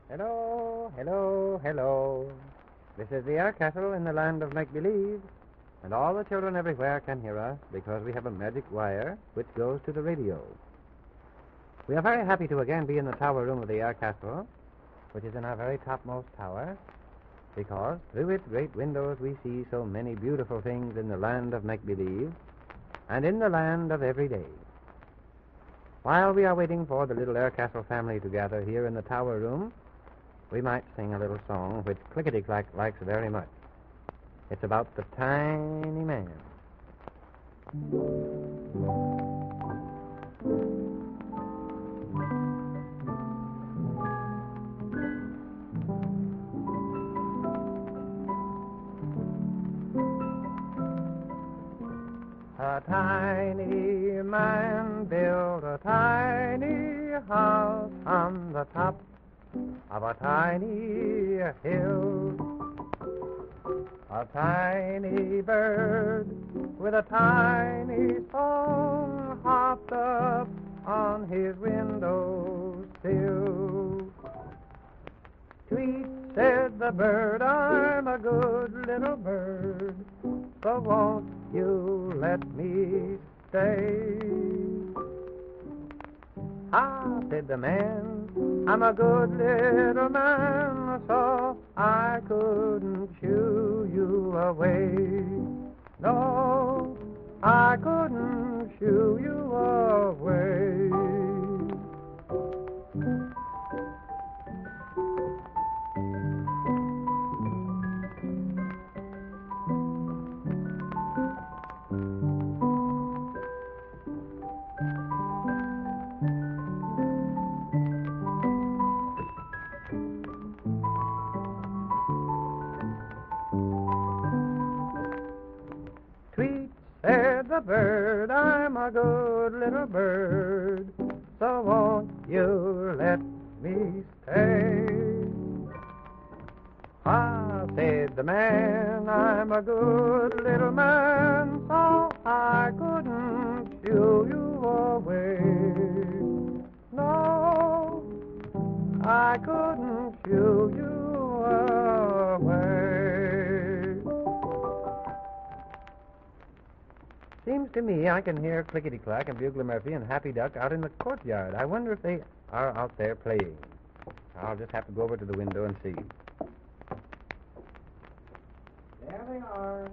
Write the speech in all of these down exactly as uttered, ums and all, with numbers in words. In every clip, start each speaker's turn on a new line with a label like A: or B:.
A: Hello, hello, hello. This is the Air Castle in the land of make-believe, and all the children everywhere can hear us because we have a magic wire which goes to the radio. We are very happy to again be in the tower room of the Air Castle, which is in our very topmost tower, because through its great windows we see so many beautiful things in the land of make-believe and in the land of every day. While we are waiting for the little Air Castle family to gather here in the tower room, we might sing a little song which Clickety-Clack likes very much. It's about the tiny man. A tiny man built a tiny house on the top of a tiny hill. A tiny bird with a tiny song hopped up on his window sill. Tweet, said the bird, I'm a good little bird, so won't you let me stay? Ah, said the man, I'm a good little man, so I couldn't shoo you away. No, I couldn't shoo you away. Said the bird, I'm a good little bird, so won't you let me stay? Ah, said the man, I'm a good little man, so I couldn't shoo you away. No, I couldn't shoo you away. Seems to me I can hear Clickety-Clack and Bugler Murphy and Happy Duck out in the courtyard. I wonder if they are out there playing. I'll just have to go over to the window and see. There they are.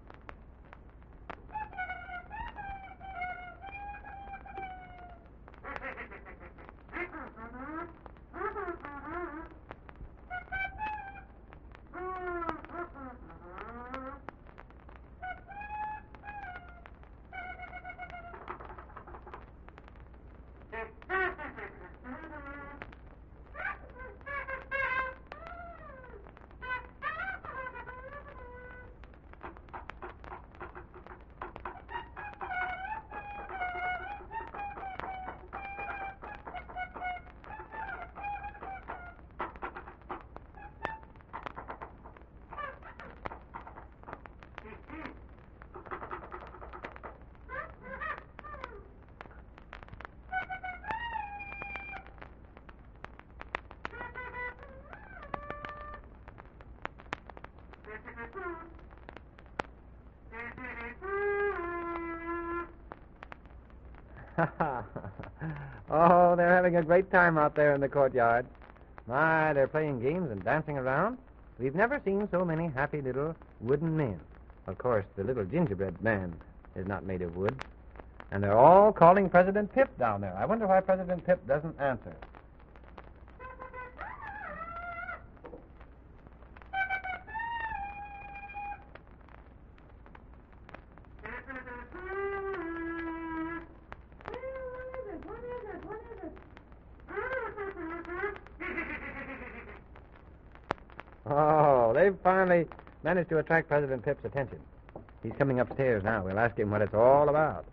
A: Oh, they're having a great time out there in the courtyard. My, they're playing games and dancing around. We've never seen so many happy little wooden men. Of course, the little gingerbread man is not made of wood. And they're all calling President Pip down there. I wonder why President Pip doesn't answer. Oh, they've finally managed to attract President Pip's attention. He's coming upstairs now. We'll ask him what it's all about.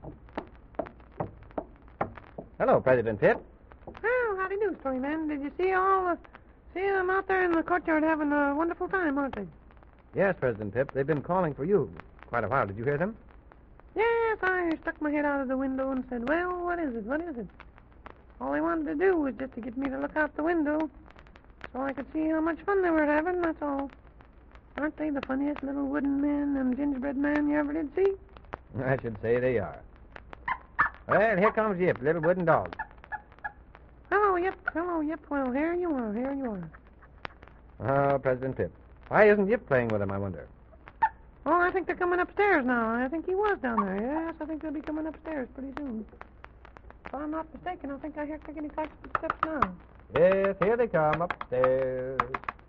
A: Hello, President Pip.
B: Oh, how do you do, Storyman? Did you see all the... See them out there in the courtyard having a wonderful time, aren't they?
A: Yes, President Pip. They've been calling for you quite a while. Did you hear them?
B: Yes, I stuck my head out of the window and said, well, what is it? What is it? All they wanted to do was just to get me to look out the window. So I could see how much fun they were having, that's all. Aren't they the funniest little wooden men and gingerbread man you ever did see?
A: I should say they are. Well, here comes Yip, little wooden dog.
B: Hello, Yip. Hello, Yip. Well, here you are. Here you are.
A: Oh, President Pip. Why isn't Yip playing with him, I wonder?
B: Oh, I think they're coming upstairs now. I think he was down there. Yes, I think they'll be coming upstairs pretty soon. If I'm not mistaken, I think I hear Clickety Clack's footsteps now.
A: Yes, here they come upstairs.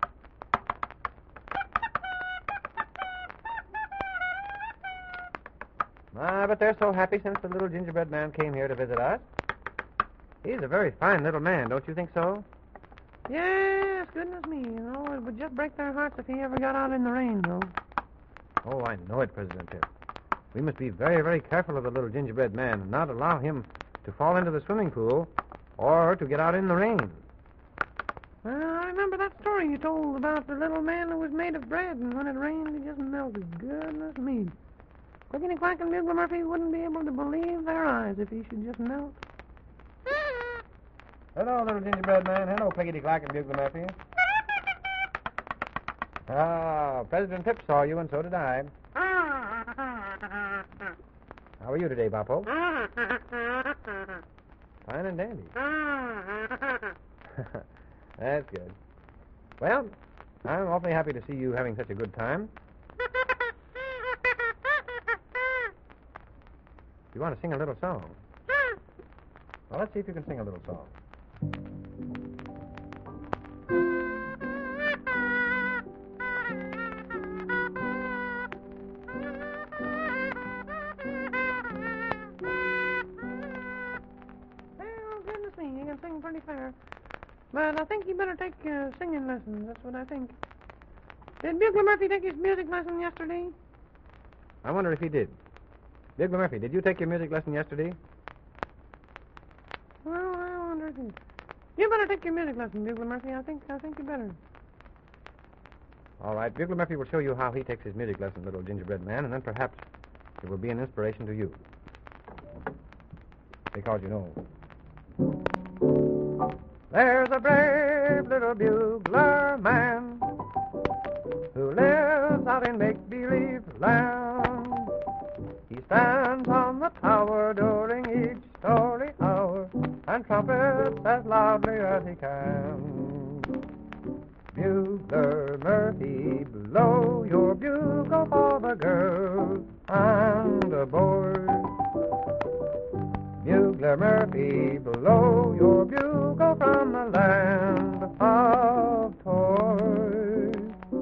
A: Ah, but they're so happy since the little gingerbread man came here to visit us. He's a very fine little man, don't you think so?
B: Yes, goodness me. You know, it would just break their hearts if he ever got out in the rain, though.
A: Oh, I know it, President Pip. We must be very, very careful of the little gingerbread man and not allow him to fall into the swimming pool or to get out in the rain.
B: Well, I remember that story you told about the little man who was made of bread, and when it rained, he just melted. Goodness me. Clickety Clack and Bugler Murphy wouldn't be able to believe their eyes if he should just melt.
A: Hello, little gingerbread man. Hello, Clickety Clack and Bugler Murphy. Ah, President Pip saw you, and so did I. How are you today, Boppo? Fine and dandy. That's good. Well, I'm awfully happy to see you having such a good time. You want to sing a little song? Well, let's see if you can sing a little song.
B: Well, goodness me, you can sing pretty fair. But I think you better take uh, singing lessons. That's what I think. Did Bugler Murphy take his music lesson yesterday?
A: I wonder if he did. Bugler Murphy, did you take your music lesson yesterday?
B: Well, I wonder if he... You better take your music lesson, Bugler Murphy. I think I think you better.
A: All right, Bugler Murphy will show you how he takes his music lesson, little gingerbread man, and then perhaps it will be an inspiration to you. Because, you know, there's a brave little bugler man who lives out in make-believe land. He stands on the tower during each story hour and trumpets as loudly as he can. Bugler Murphy, blow your bugle for the girls and the boys. Bugler Murphy, blow your bugle from the land of toys.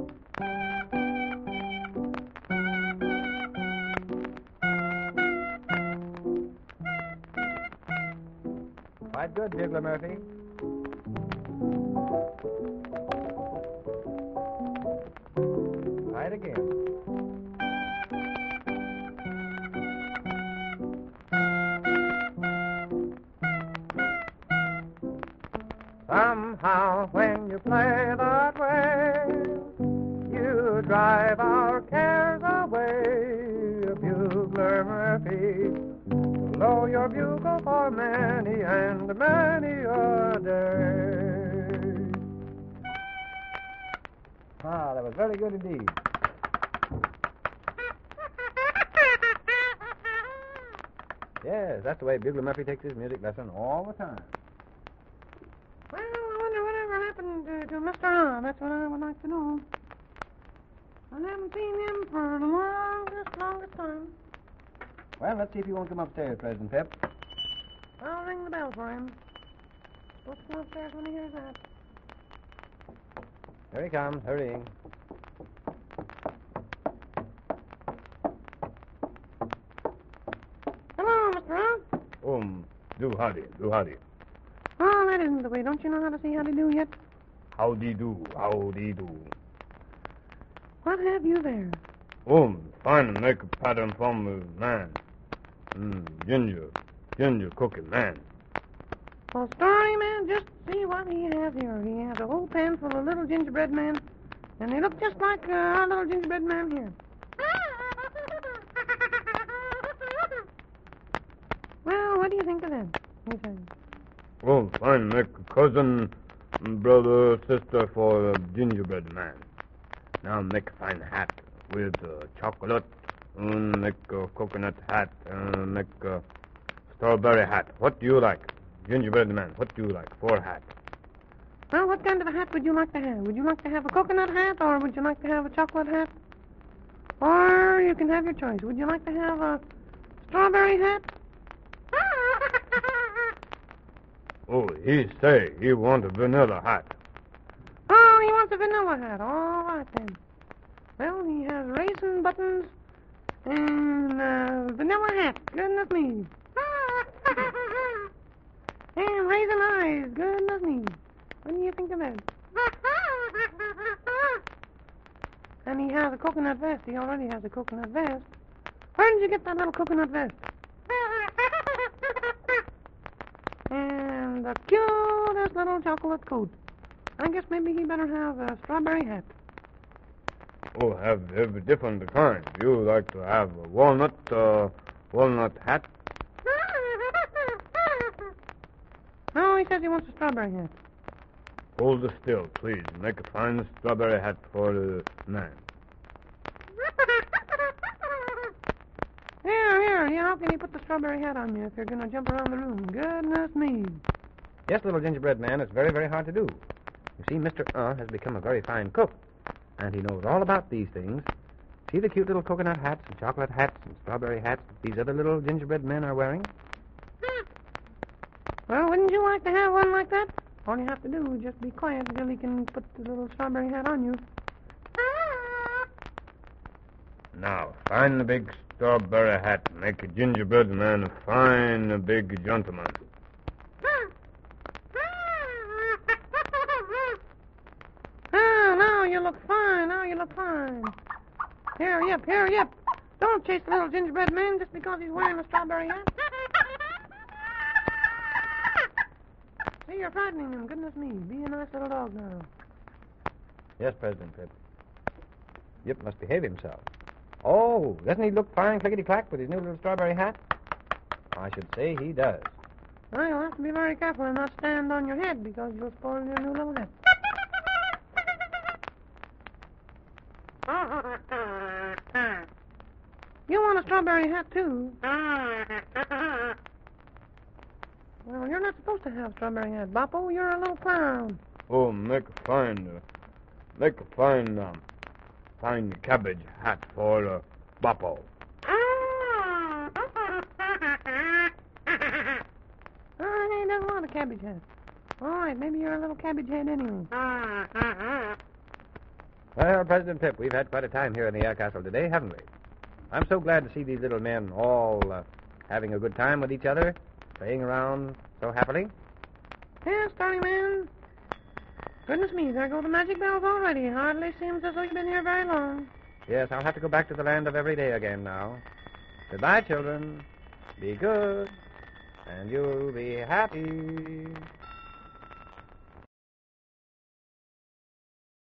A: Quite good, Bugler Murphy. Try it again. Somehow when you play that way, you drive our cares away. Bugler Murphy, blow your bugle for many and many a day. Ah, that was very good indeed. Yes, that's the way Bugler Murphy takes his music lesson all the time.
B: Well, I wonder whatever happened to, to Mister R. That's what I would like to know. I haven't seen him for the longest, longest time.
A: Well, let's see if he won't come upstairs, President Pip.
B: I'll ring the bell for him. Supposed to come upstairs when he hears that.
A: Here he comes, hurrying.
B: Hello, Mister R.
C: Um, do howdy, do howdy.
B: Oh, that isn't the way. Don't you know how to say how to do yet?
C: Howdy do, howdy do.
B: What have you there?
C: Um, fine make a pattern from uh, man. Mm, ginger, ginger cooking man.
B: Well, story man, just see what he has here. He has a whole pan full of little gingerbread men, and they look just like uh, our little gingerbread man here. Well, what do you think of that? He said.
C: Oh, fine make a cousin brother, sister for a gingerbread man. Now make a fine hat with uh, chocolate, and make a coconut hat, and make a strawberry hat. What do you like? Gingerbread man, what do you like for a hat?
B: Well, what kind of a hat would you like to have? Would you like to have a coconut hat, or would you like to have a chocolate hat? Or you can have your choice. Would you like to have a strawberry hat?
C: Oh, he say he want a vanilla hat.
B: Oh, he wants a vanilla hat. All right, then. Well, he has raisin buttons and a vanilla hat. Goodness me. And raisin eyes. Goodness me. What do you think of that? And he has a coconut vest. He already has a coconut vest. Where did you get that little coconut vest? And the cutest little chocolate coat. I guess maybe he better have a strawberry hat.
C: Oh, have every different kind. You like to have a walnut, uh, walnut hat?
B: No, he says he wants a strawberry hat.
C: Hold it still, please. Make a fine strawberry hat for the man.
B: Here, here, here, how can you put the strawberry hat on you if you're going to jump around the room? Goodness me.
A: Yes, little gingerbread man, it's very, very hard to do. You see, Mister Uh has become a very fine cook, and he knows all about these things. See the cute little coconut hats and chocolate hats and strawberry hats that these other little gingerbread men are wearing?
B: Well, wouldn't you like to have one like that? All you have to do is just be quiet until he can put the little strawberry hat on you.
C: Now, find the big strawberry hat. Make a gingerbread man a fine big gentleman.
B: Oh, now you look fine. Now you look fine. Here, yep, here, yep. Don't chase the little gingerbread man just because he's wearing a strawberry hat. See, you're frightening him. Goodness me. Be a nice little dog now.
A: Yes, President Pip. Yip must behave himself. Oh, doesn't he look fine, clickety-clack, with his new little strawberry hat? I should say he does.
B: Well, you'll have to be very careful and not stand on your head because you'll spoil your new little hat. You want a strawberry hat, too? Well, you're not supposed to have a strawberry hat, Boppo. You're a little clown.
C: Oh, make a fine, uh, make a fine, um, fine cabbage hat for uh, Boppo.
B: Oh, he doesn't want a cabbage hat. All right, maybe you're a little cabbage head anyway.
A: Well, President Pip, we've had quite a time here in the Air Castle today, haven't we? I'm so glad to see these little men all uh, having a good time with each other, playing around so happily.
B: Yes, Starry Man. Goodness me, there go the magic bells already. Hardly seems as though you've been here very long.
A: Yes, I'll have to go back to the land of every day again now. Goodbye, children. Be good, and you'll be happy.